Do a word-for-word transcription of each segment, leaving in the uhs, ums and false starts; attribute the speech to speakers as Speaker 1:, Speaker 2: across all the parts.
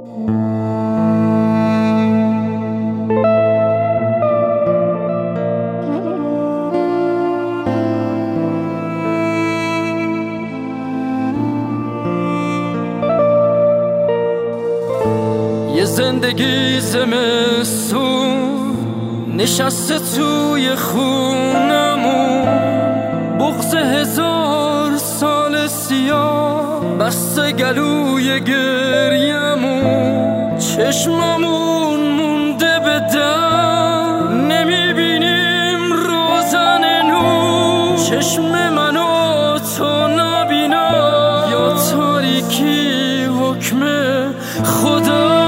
Speaker 1: یه زندگی زمستون نشسته توی خونمون، بغض هزار سال سیاه بسته گلوی گریمون، چشممون مونده به در، نمیبینیم روزن نور، چشم منو تو نبینا یا تاریکی حکم خدا.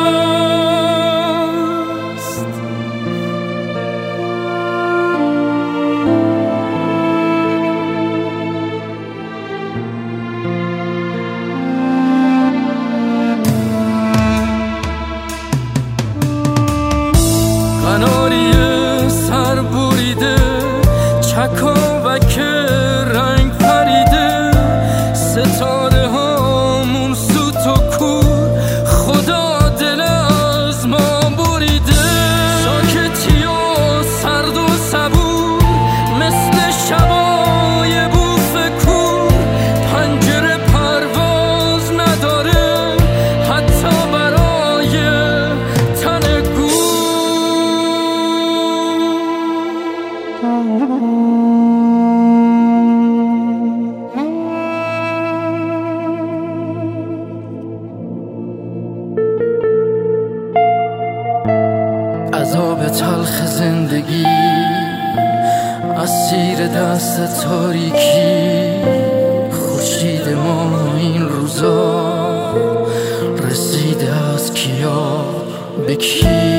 Speaker 1: قناری سر بریده، چکاوک رنگ پریده، ستاره هامون سوت و کور، خدا دل از ما بریده. ساکتی و سرد و صبور مثل شبای بوف کور، پنجره پرواز نداره حتی برای تن گور. عذاب تلخ زندگی، اسیر دست تاریکی، خورشید ما این روزا رسیده از کیا به کی؟